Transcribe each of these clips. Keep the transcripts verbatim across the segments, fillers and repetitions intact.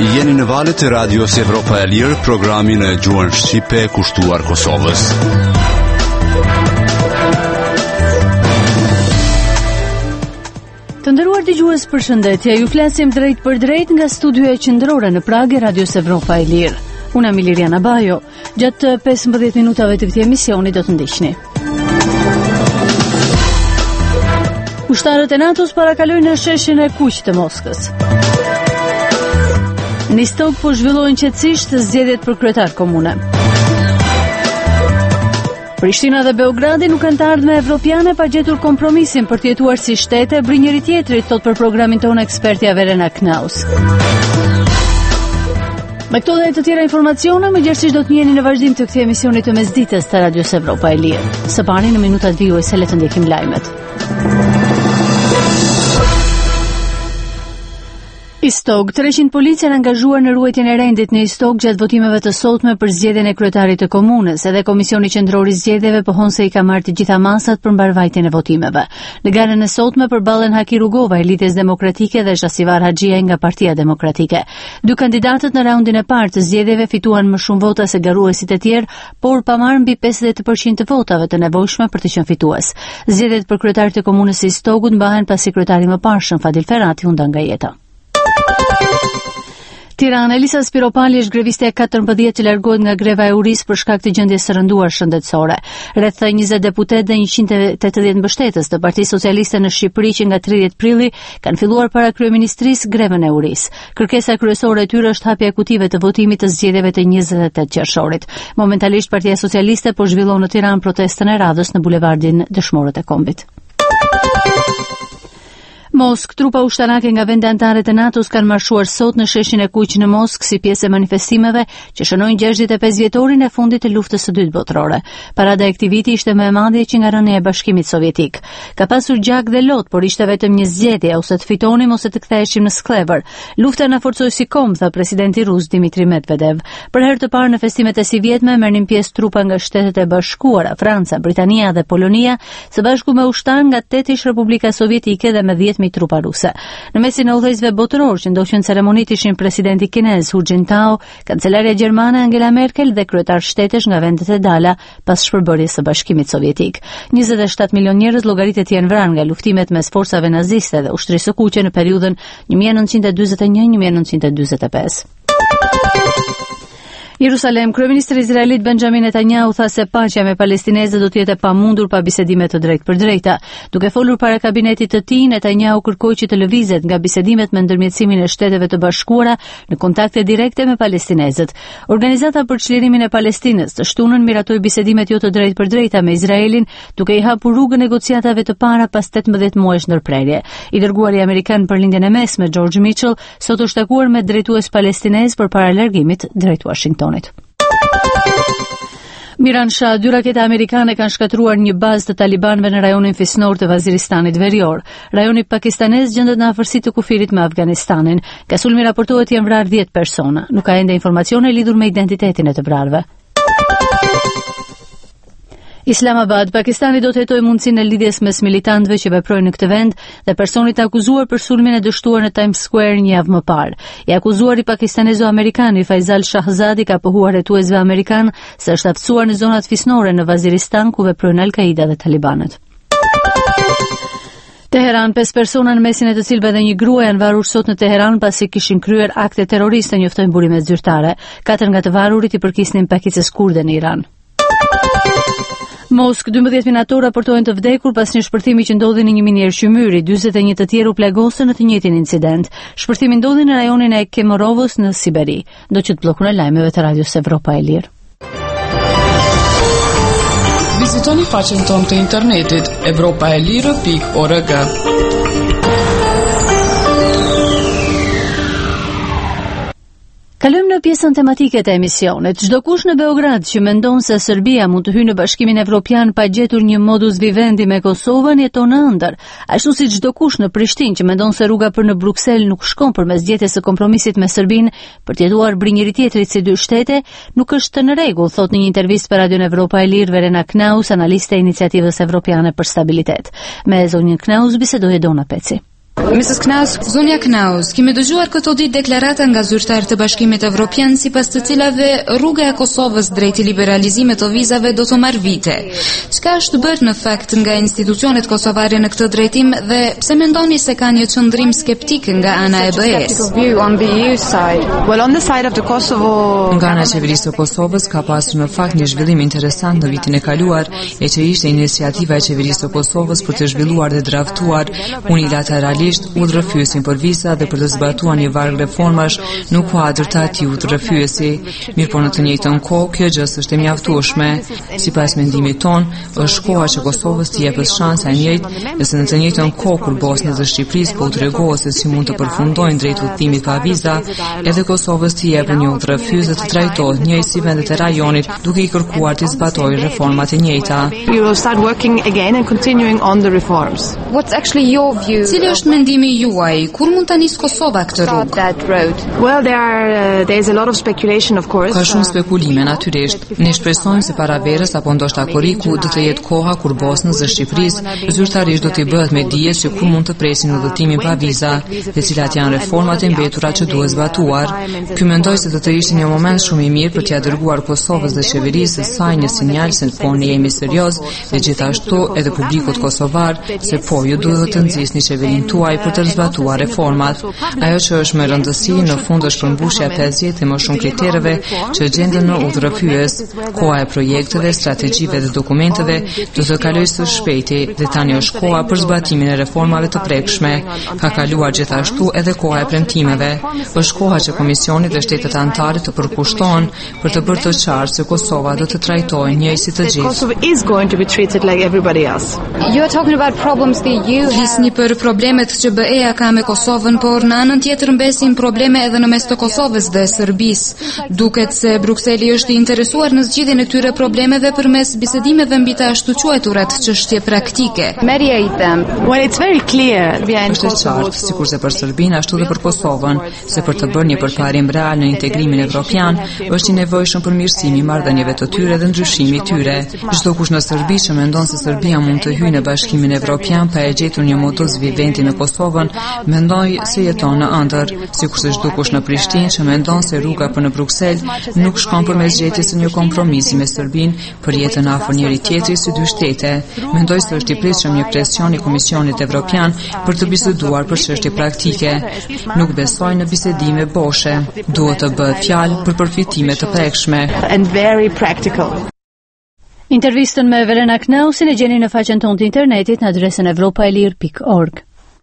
Jeni në valët e radios Evropa e Lirë, programin e gjuhën shqipe kushtuar Kosovës. Të nderuar dëgjues, përshëndetje. Ju flasim drejt për drejt nga studioja qendrore në Prag e radios Evropa e Lirë. Unë jam Iliriana Bajo. Gjatë pesëmbëdhjetë minutave të këtij emisioni do të ndiqni. Ushtarët e NATO-s parakalojnë në sheshin e kuq të Moskës. Në Istog po zhvillohen qetësisht zgjedhjet për kryetar komune. Prishtina dhe Beogradi nuk kanë të ardhme evropiane pa gjetur kompromisin për të jetuar si shtete bri njëri tjetrit, thot për programin tonë ekspertja Verena Knaus. Me këto dhe të tjera informacione, më gjerësisht do të njeni në vazhdim të këtij emisioni të mesdites të Radios Evropa e Lirë. Së pari në minutat vijuese le të ndjekim lajmet. Istog, treqind policia janë angazhuar në ruajtjen e rendit në Istog gjatë votimeve të sotme për zgjedhjen e kryetarit të komunës. Edhe Komisioni Qendror i Zgjedhjeve pohon se i ka marrë të gjitha masat për mbarvajtjen e votimeve. Në garën e sotme përballen Haki Rugova e Lidhjes Demokratike dhe Shasivar Haxhia nga Partia Demokratike. Dy kandidatët në raundin e parë të zgjedhjeve fituan më shumë vota se garuesit e tjerë, por pa marrë mbi pesëdhjetë përqind të votave të nevojshme për të qenë fitues. Zgjedhjet për kryetarin të komunës së Istogut mbahen pasi kryetari më parshëm Fadil Ferrati u nda nga jeta. Tiranë, Elisa Spiropali është greviste e katërmbëdhjetë që largohet nga greva e uris për shkak të gjendjes së rënduar shëndetësore. Rreth njëzet deputet dhe njëqind e tetëdhjetë mbështetës të Partisë Socialiste në Shqipëri që nga tridhjetë prilli kanë filluar para kryeministrisë grevën e uris. Kërkesa kryesore e tyre është hapja e kutive të votimit të zgjedhjeve të njëzet e tetë qershorit. Momentalisht Partia Socialiste po zhvillon në Tiranë protestën e radhës në bulevardin Dëshmorët e Kombit. Mosk, trupa ushtarake nga vende anëtare të NATO-s kanë marshuar sot në sheshin e kuq në Mosk si pjesë e manifestimeve që shënojnë gjashtëdhjetë e pesë vjetorin e fundit të luftës së dytë botërore. Parada e këtij viti ishte më e madhe që nga rënia e Bashkimit Sovjetik. Ka pasur gjak dhe lot, por ishte vetëm një zgjedhje, ose të fitonim ose të ktheheshim në sklever. Lufta na forcoi si kom, tha presidenti rus Dmitri Medvedev. Për herë të parë në festimet e sivjetme merrnin pjesë trupa nga Shtetet e Bashkuara, Franca, Britania dhe Polonia, së bashku me ushtar nga tetë ish Republika Sovjetike dhe me dhjetë mijë trupa ruse. Në mesin e udhëheqësve botëror që ndoqën ceremonit ishin presidenti kinez Hu Jintao, kancelaria gjermane Angela Merkel dhe kryetar shtetesh nga vendet e dala pas shpërbërjes së Bashkimit Sovjetik. njëzet e shtatë milion njerëz llogaritet janë vrarë nga luftimet mes forcave naziste dhe ushtrisë së kuqe në periudhën një mijë e nëntëqind e dyzet e një - një mijë e nëntëqind e dyzet e pesë. Jerusalem, kryeministri izraelit Benjamin Netanyahu tha se paqja me palestinezët do të jetë e pamundur pa bisedime të drejtë për drejta. Duke folur para kabinetit të tij, Netanyahu kërkoi që të lëvizet nga bisedimet me ndërmjetësimin e Shteteve të Bashkuara në kontakte direkte me palestinezët. Organizata për çlirimin e Palestinës të shtunën miratoi bisedimet jo të drejtë për drejta me Izraelin, duke i hapur rrugën negociatave të para pas tetëmbëdhjetë muajsh ndërprerje. I dërguari amerikan për lindjen e mesme George Mitchell sot është takuar me drejtues palestinez përpara largimit drejt Washington. Miran Shah, dy rakete amerikane kanë shkatruar një bazë të talibanëve në rajonin fisnor të Vaziristanit Verior. Rajoni pakistanez gjendet në afërsi të kufirit me Afganistanin. Nga sulmi raportohet janë vrarë dhjetë persona. Nuk ka ende informacione lidhur me identitetin e të vrarëve. Islamabad, Pakistani do të hetojë mundësinë e lidhjes mes militantëve që veprojnë në këtë vend dhe personit akuzuar për sulmin e dështuar në Times Square një javë më parë. I akuzuari pakistanezo-amerikani Faisal Shahzadi ka pohuar hetuesve amerikan se është aftësuar në zonat fisnore në Vaziristan ku veprojnë Al-Qaida dhe talibanët. Teheran, pesë persona në mesin e të cilëve dhe një grua janë varur sot në Teheran pasi kishin kryer akte terroriste, njoftojnë burimet zyrtare. Katër nga të varurit i përkisnin pakicës kurde në Iran. Mosk, dymbëdhjetë minator raportojnë të vdekur pas një shpërthimi që ndodhi në një minier qymyri, dyzet e një të tjerë u plagosën në të njëjtin incident. Shpërthimi ndodhi në rajonin e Kemorovës në Siberi. Do që të bllokun e lajmeve të Radios Evropa e Lirë. Vizitoni faqen tonë të internetit evropa e lirë pikë org. Kalojmë në pjesën tematike të emisionit. Çdo kush në Beograd që mendon se Serbia mund të hyjë në Bashkimin Evropian pa gjetur një modus vivendi me Kosovën jeton në ëndër. Ashtu si çdo kush në Prishtinë që mendon se rruga për në Bruksel nuk shkon përmes gjetjes së kompromisit me Serbinë për të jetuar bri njëri tjetrit si dy shtete, nuk është në rregull, thot në një intervistë për Radion Evropa e Lirë Verena Knaus, analiste e iniciativës evropiane për stabilitet. Me zonjën Knaus bisedoi Dona Peci. Missus Knaus, zonja Knaus, kemi dëgjuar këto ditë deklarata nga zyrtarë të Bashkimit Evropian, sipas të cilave rruga e Kosovës drejt liberalizimit të vizave do të marrë vite. Çka është bërë në fakt nga institucionet kosovare në këtë drejtim dhe pse mendoni se ka një qëndrim skeptik nga ana e B E-s? Nga ana e qeverisë së Kosovës ka pasur në fakt një zhvillim interesant në vitin e kaluar, e që ishte iniciativa e qeverisë së Kosovës për të zhvilluar dhe draftuar unilateralisht udhërrëfyesin për visa dhe për të zbatuar një varg reformash në kuadër të atij udhërrëfyesi. Mirë, por në të njëjtën kohë kjo gjë është e mjaftueshme. Sipas mendimit ton, është koha që Kosovës të jepet shansa e njëjtë, nëse në të njëjtën kohë kur Bosnja dhe Shqipërisë po u tregohen se si mund të përfundojnë drejt udhëtimit pa viza, edhe Kosovës të jepet një udhërrëfyes dhe të trajtohet njëjtë si vendet e rajonit, duke i kërkuar të zbatojë reformat e njëjta. Cili është mendimi juaj? Kur mund ta nisë Kosova këtë rrugë? Ka shumë spekulime natyrisht. Ne shpresojmë se para verës apo ndoshta korriku do të jetë koha kur Bosnës dhe Shqipërisë zyrtarisht do t'i bëhet me dije se ku mund të presin udhëtimin pa viza dhe cilat janë reformat e mbetura që duhet zbatuar. Ky mendoj se do të ishte një moment shumë i mirë për t'ia dërguar Kosovës dhe qeverisë së saj një sinjal se po ne jemi serioz dhe gjithashtu edhe publikut kosovar se po ju duhet të nxisni qeverinë tuaj për të zbatuar reformat. Ajo që është më rëndësi në fund është përmbushja e pesëdhjetë e më shumë kritereve që gjenden në udhërrëfyes. Koha e projekteve, strategjive dhe dokumenteve do të kalojë së shpejti dhe tani është koha për zbatimin e reformave të prekshme. Ka kaluar gjithashtu edhe koha e premtimeve. Është koha që Komisioni dhe shtetet anëtare të përkushtohen për të bërë të qartë se Kosova do të trajtojë njëjtë si të gjithë. Flisni për problemet që B E-ja ka me Kosovën, por në anën tjetër mbesin probleme edhe në mes të Kosovës dhe Serbisë. Duket se Brukseli është i interesuar në zgjidhjen e këtyre problemeve përmes bisedimeve mbi të ashtu quajturat çështje praktike. Është e qartë, sikurse për Serbinë ashtu dhe për Kosovën, se për të bërë një përparim real në integrimin evropian, është i nevojshëm përmirësimi i marrëdhënieve të tyre dhe ndryshimi i tyre. Çdo kush në Serbi që mendon se Serbia mund të hyjë në Bashkimin Evropian pa e gjetur një modus vivendi në Kosovën, mendoj se jeton në ëndër, sikurse çdo kush në Prishtinë që mendon se rruga për në Bruksel nuk shkon përmes gjetjes së një kompromisi me Serbinë për jetën afër njëri tjetrit si dy shtete. Mendoj se është i pritshëm një presion i Komisionit Evropian për të biseduar për çështje praktike. Nuk besoj në bisedime boshe. Duhet të bëhet fjalë për përfitime të prekshme. Intervistën me Verena Knausin e gjeni në faqen tonë të internetit në adresën evropaelir pikë org.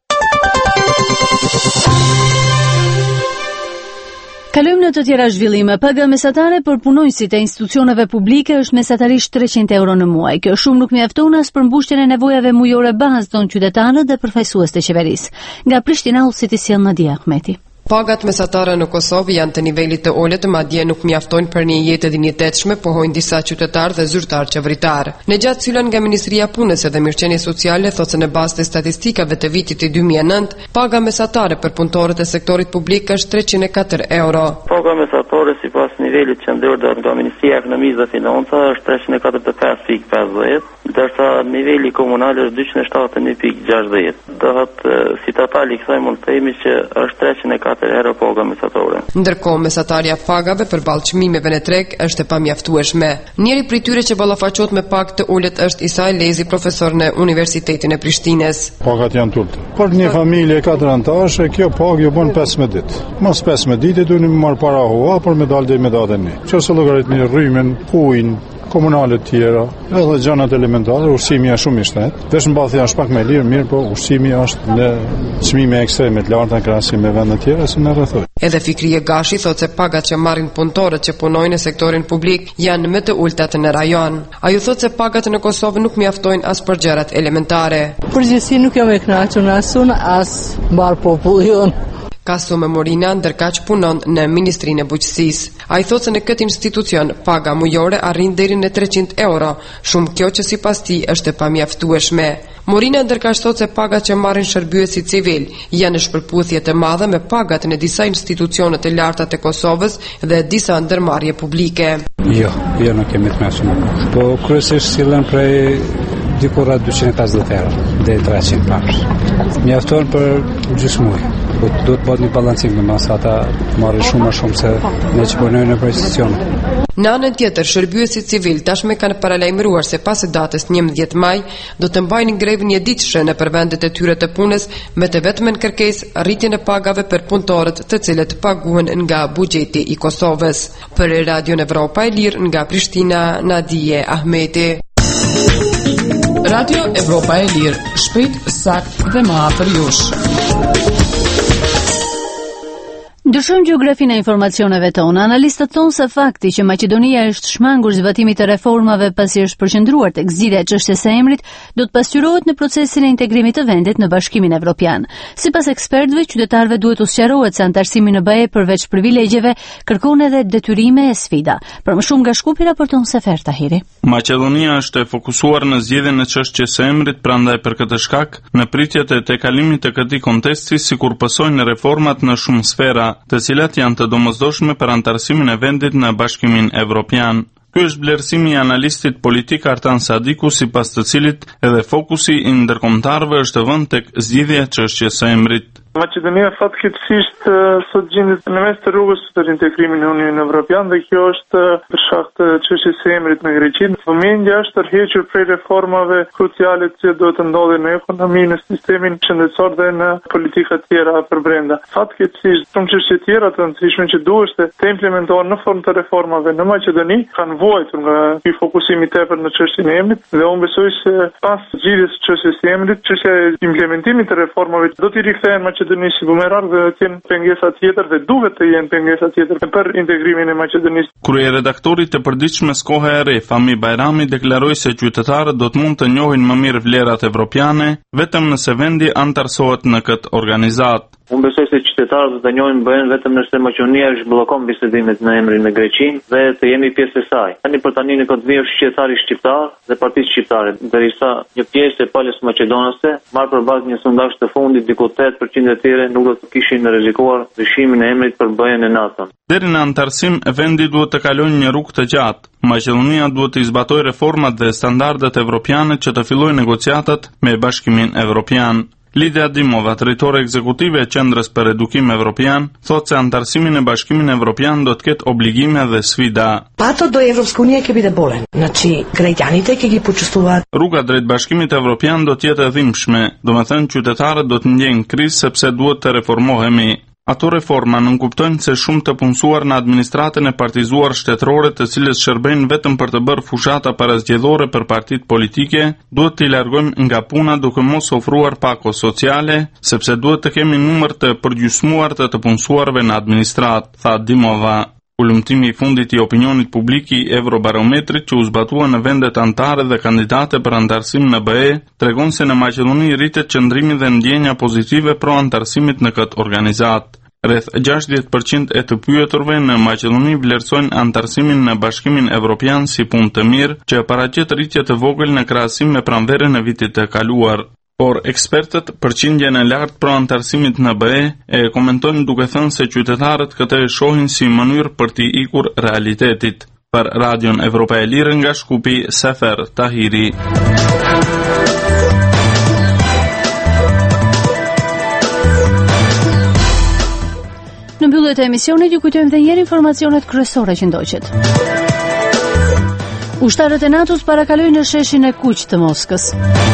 Kalojmë në të tjera zhvillime. Paga mesatare për punonjësit e institucioneve publike është mesatarisht treqind euro në muaj. Kjo shumë nuk mjafton as për mbushjen e nevojave mujore bazë tonë qytetarët dhe përfaqësues të qeverisë. Nga Prishtina udhësiti sjell Nadia Ahmeti. Pagat mesatare në Kosovë janë të nivelit të ulët, madje nuk mjaftojnë për një jetë e dinjitetshme, pohojnë disa qytetarë dhe zyrtarë qeveritar. Në gjatë cilën nga Ministria e Punës dhe Mirëqenies Sociale thotë se në bazë të statistikave të vitit të dy mijë e nëntë, paga mesatare për punëtorët e sektorit publik është treqind e katër euro. Paga mesatare sipas nivelit që ndërtohet nga Ministria e Ekonomisë dhe Financave është treqind e katërdhjetë e pesë pikë pesëdhjetë, ndërsa niveli komunal është dyqind e shtatëdhjetë e një pikë gjashtëdhjetë. Dohet si totali kësaj mund të themi që është treqind e katër euro paga mesatare. Ndërkohë mesatarja pagave për ballë çmimeve në treg është e pamjaftueshme. Njëri prej tyre që ballafaqohet me pagë të ulët është Isa Lezi, profesor në Universitetin e Prishtinës. Pagat janë të ulta. Për një familje katër anëtarësh, kjo pagë ju bën pesëmbëdhjetë ditë. Mos pesëmbëdhjetë ditë duhet të marr para hua për me dalë deri me datën e. Çfarë llogaritmi rrymen, ujin, komunale të tjera, edhe gjanat elementare, ushqimi është shumë i shtet. Vesh mbathja është pak më lirë, mirë, po ushqimi është në çmime ekstreme të larta në krahasim me vende të tjera si në rrethoj. Edhe Fikrie Gashi thotë se pagat që marrin punëtorët që punojnë në sektorin publik janë më të ultat në rajon. Ai thotë se pagat në Kosovë nuk mjaftojnë as për gjërat elementare. Përgjithësi nuk jam e kënaqur asun as mbar popullin. Kaso Memorina ndërkaq punon në Ministrinë e Bujqësisë. Ai thotë se në këtë institucion paga mujore arrin deri në treqind euro, shumë kjo që sipas tij është e pamjaftueshme. Morina ndërkaq thotë se pagat që marrin shërbyesit civil janë në shpërputhje të madhe me pagat në disa institucione të larta të Kosovës dhe disa ndërmarrje publike. Jo, jo nuk kemi të mesur. Po kryesisht sillen prej diku rreth dyqin e pesëdhjetë euro deri treqind pash. Mjafton për gjysmuj. Po duhet bëhet një balancim, domethënë ata marrin shumë më shumë se ne që punojmë në institucion. Në anën tjetër, shërbyesit civil tashmë kanë paralajmëruar se pas datës njëmbëdhjetë maj do të mbajnë grevën e ditëshme në përvendet e tyre të punës me të vetmen kërkesë rritjen e pagave për punëtorët, të cilët paguhen nga buxheti i Kosovës. Për Radio Evropa e Lirë nga Prishtina, Nadije Ahmeti. Radio Evropa e Lirë, shpejt, sakt dhe më afër jush. Ndryshojmë gjeografinë e informacioneve tona. Analistët thonë se fakti që Maqedonia është shmangur zbatimit të reformave pasi është përqendruar tek zgjidhja e çështjes së emrit, do të pasqyrohet në procesin e integrimit të vendit në Bashkimin Evropian. Sipas ekspertëve, qytetarëve duhet u sqarohet se antarësimi në B E përveç privilegjeve kërkon edhe detyrime e sfida. Për më shumë nga Shkupi raporton Sefer Tahiri. Maqedonia është e fokusuar në zgjedhjen e çështjes së emrit, prandaj për këtë shkak, në pritjet e tejkalimit të këtij kontesti, sikur pësojnë reformat në shumë sfera, të cilat janë të domosdoshme për antarësimin e vendit në Bashkimin Evropian. Ky është vlerësimi i analistit politik Artan Sadiku, sipas të cilit edhe fokusi i ndërkombëtarëve është vënë tek zgjidhja e çështjes së emrit. Maqedonia fatkeqësisht sot gjendet në mes të rrugës për integrimin në Unionin Evropian dhe kjo është për shkak të çështjes së emrit në Greqi. Vëmendja është tërhequr prej reformave kruciale që duhet të ndodhin në ekonominë, në sistemin shëndetësor dhe në politika të tjera për brenda. Fatkeqësisht shumë çështje tjera të rëndësishme që duhet të implementohen në formë të reformave në Maqedoni kanë vuajtur nga ky fokusim i tepër në çështjen e emrit dhe unë besoj se pas zgjidhjes së çështjes së emrit, çështja e implementimit të reformave do t'i rikthehen Maqedonisë si bumerang dhe të jenë pengesa tjetër dhe duhet të jenë pengesa tjetër për integrimin e Maqedonisë. Kryeredaktori i përditshmes Koha e Re, Fami Bajrami, deklaroi se qytetarët do të mund të njohin më mirë vlerat evropiane vetëm nëse vendi antarësohet në këtë organizatë. Unë besoj se qytetarët do të njohin B E-n vetëm nëse Maqedonia zhbllokon bisedimet në emrin në Greqinë dhe të jemi pjesë e saj. Tani për tani në këtë vijë është qytetari shqiptar dhe partisë shqiptare, derisa një pjesë e palës maqedonase, marrë përballë një sondazh të fundit, diku tetë përqind e tyre nuk do të kishin rrezikuar ndryshimin e emrit për B E-n e natën. Deri në antarësim, vendi duhet të kalojë një rrugë të gjatë. Maqedonia duhet të zbatojë reformat dhe standardet evropiane që të fillojë negociatat me Bashkimin Evropian. Lidia Dimova, drejtore ekzekutive e Qendrës për Edukim Evropian, thotë se antarësimi në Bashkimin Evropian do të ketë obligime dhe sfida. Pato do Evropska unija ke bide bolen, znači greqjanit e ke ki përqëstuar. Rruga drejt Bashkimit Evropian do të jetë e dhimbshme, domethënë qytetarët do të ndjejnë krizë sepse duhet të reformohemi. Ato reforma nënkuptojnë se shumë të punësuar në administratën e partizuar shtetërore, të cilës shërbejnë vetëm për të bërë fushata parazgjedhore për partitë politike, duhet t'i largojmë nga puna duke mos ofruar pako sociale, sepse duhet të kemi numër të përgjysmuar të të punësuarve në administratë, tha Dimova. Ulëmtimi i fundit i opinionit publik i Eurobarometrit që u zbatua në vendet anëtare dhe kandidate për antarësim në B E tregon se në Maqedoni rritet qëndrimi dhe ndjenja pozitive pro antarësimit në këtë organizatë. Rreth gjashtëdhjetë përqind e të pyeturve në Maqedoni vlerësojnë antarësimin në Bashkimin Evropian si punë të mirë, që paraqet rritje të vogël në krahasim me pranverën e vitit të kaluar. Por ekspertët përqindjen e lartë pro antarësimit në B E e komentojnë duke thënë se qytetarët këtë e shohin si mënyrë për t'i ikur realitetit. Për Radion Evropa e Lirë nga Shkupi, Sefer Tahiri. Në mbyllje të emisionit ju kujtojmë edhe një herë informacionet kryesore që ndoqet. Ushtarët e NATO-s parakalojnë në sheshin e Kuq të Moskës.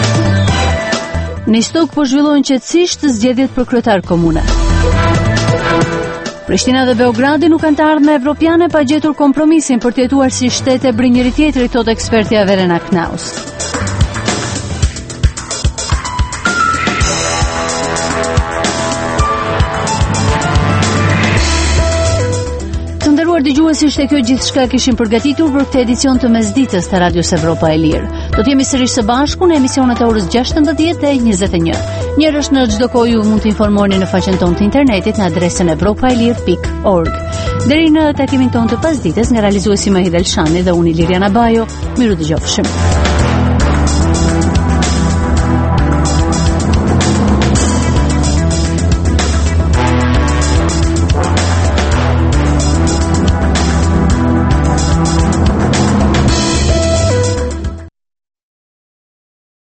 Në Istok po zhvillohen qetësisht zgjedhjet për kryetar komune. Prishtina dhe Beogradi nuk kanë të ardhme evropiane pa gjetur kompromisin për të jetuar si shtete bri njëri tjetrit, thot ekspertja Verena Knaus. Dëgjuesi, ishte kjo gjithçka kishim përgatitur për këtë edicion të mesditës të Radios Evropa e Lirë. Do të jemi sërish së bashku në emisionet e orës gjashtëmbëdhjetë dhe njëzet e një. Njërësh në çdo kohë ju mund të informoni në faqen tonë të internetit në adresën evropaelir pikë org. Deri në takimin tonë të pasdites nga realizuesi Mahid Elshani dhe unë Liriana Bajo, miru dëgjofshim.